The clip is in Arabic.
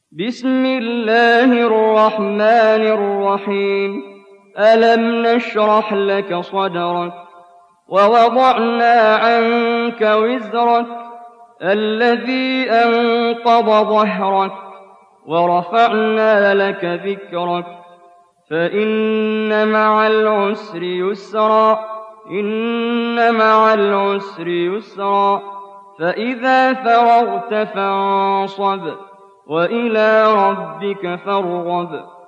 بسم الله الرحمن الرحيم ألم نشرح لك صدرك ووضعنا عنك وزرك الذي أنقض ظهرك ورفعنا لك ذكرك فإن مع العسر يسرا إن مع العسر يسرا فإذا فرغت فانصب وإلى ربك فارغب